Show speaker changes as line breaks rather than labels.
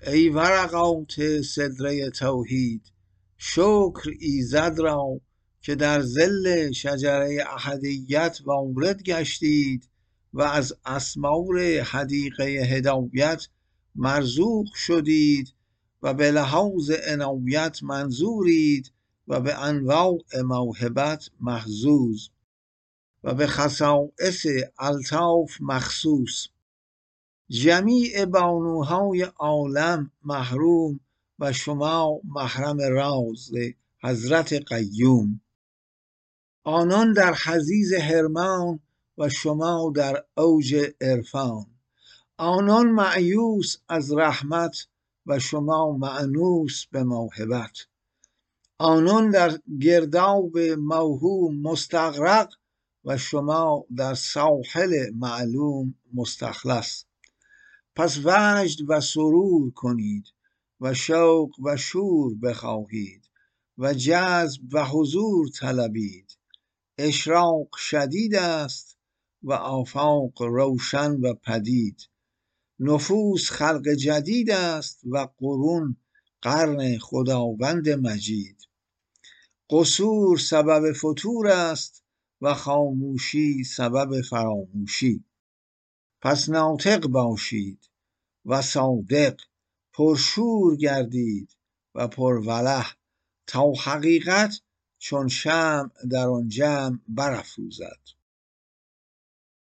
ای ورقات سدره توحید، شکر ایزد را که در ظل شجره احدیت وارد گشتید و از اسمار حدیقه هدایت مرزوق شدید و به لحاظ عنایت منظورید و به انواع موهبت محظوظ و به خصائص الطاف مخصوص. جمیع بانوهای عالم محروم و شما محرم راز حضرت قیوم. آنان در حضیض حرمان و شما در اوج عرفان. آنان مایوس از رحمت و شما مانوس به موهبت. آنان در گرداب موهوم مستغرق و شما در ساحل معلوم مستخلص. پس وجد و سرور کنید و شوق و شور بخواهید و جذب و حضور طلبید. اشراق شدید است و آفاق روشن و پدید. نفوس خلق جدید است و قرون قرن خداوند مجید. قصور سبب فتور است و خاموشی سبب فراموشی. پس ناطق باشید و صادق، پرشور گردید و پرولع تا حقیقت چون شمع در آن جمع برافروزد.